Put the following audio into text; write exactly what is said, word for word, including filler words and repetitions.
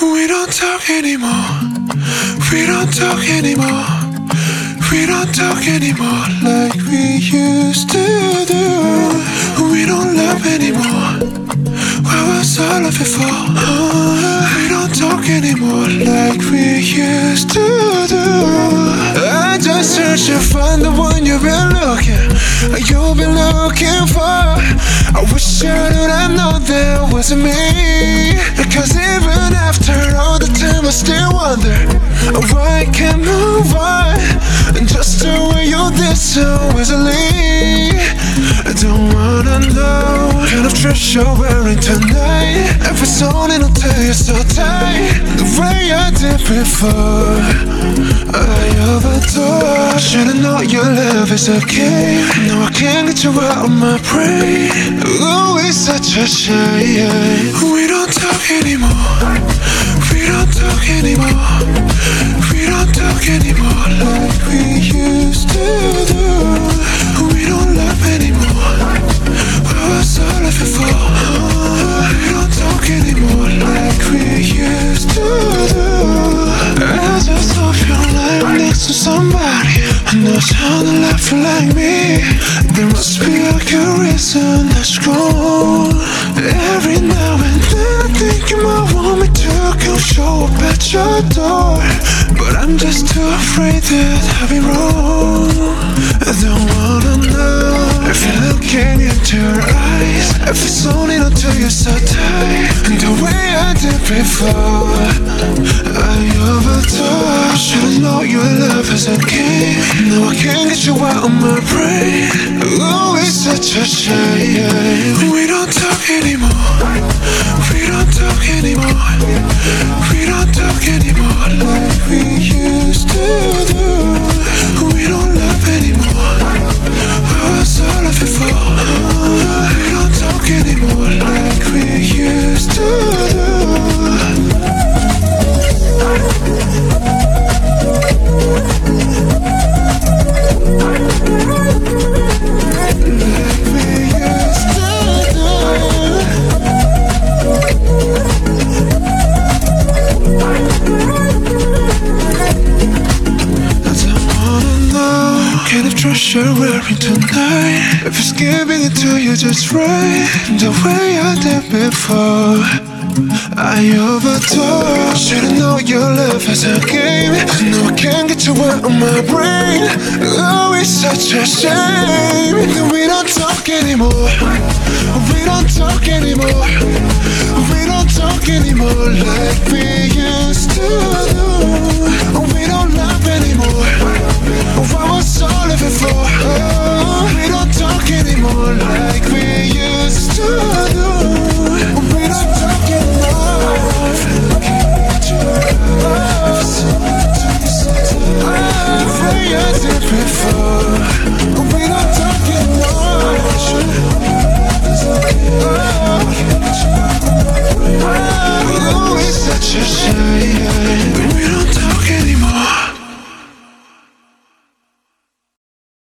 We don't talk anymore. We don't talk anymore. We don't talk anymore like we used to do. We don't love anymore. What was all of it for? Oh, we don't talk anymore like we used to do. I just searched to find the one you've been looking, you've been looking for. I wish I knew that no, that wasn't me. Because even after all the time I still wonder why I can't move on, just the way you did so easily. I don't wanna know what kind of dress you're wearing tonight. If it's on, it'll tell you so tight, the way I did before. I overdosed. Should've known your love is a game. No, I can't get you out of my brain. Oh, it's such a shame. We don't talk anymore. We don't talk anymore. We don't talk anymore like we used to do. We don't love anymore. What was all of it for? We don't talk anymore like we used to do. I just hope you're lying next to somebody who knows how to laugh like me. There must be a good reason that's gone. Every now and then I think you might want me to come show up at your door, but I'm just too afraid that I'll be wrong. I don't wanna know if you're looking into your eyes, if it's only until you're so tight, and the way I did before. I overdosed. Should've known your love is a game. No, I can't get you out of my brain. Oh, it's such a shame. We don't talk anymore. We don't talk anymore. We don't talk anymore like we used to do. We don't love anymore. What was all of it for? We don't talk anymore like we used to do. Kind of dress you're wearing tonight, if it's giving it to you just right, the way I did before. I overdosed. Should've known your love is a game. No, I can't get you out of my brain. Oh, it's such a shame that we don't talk anymore. We don't talk anymore. We don't talk anymore like we used to do. We don't love anymore. What was all of it for?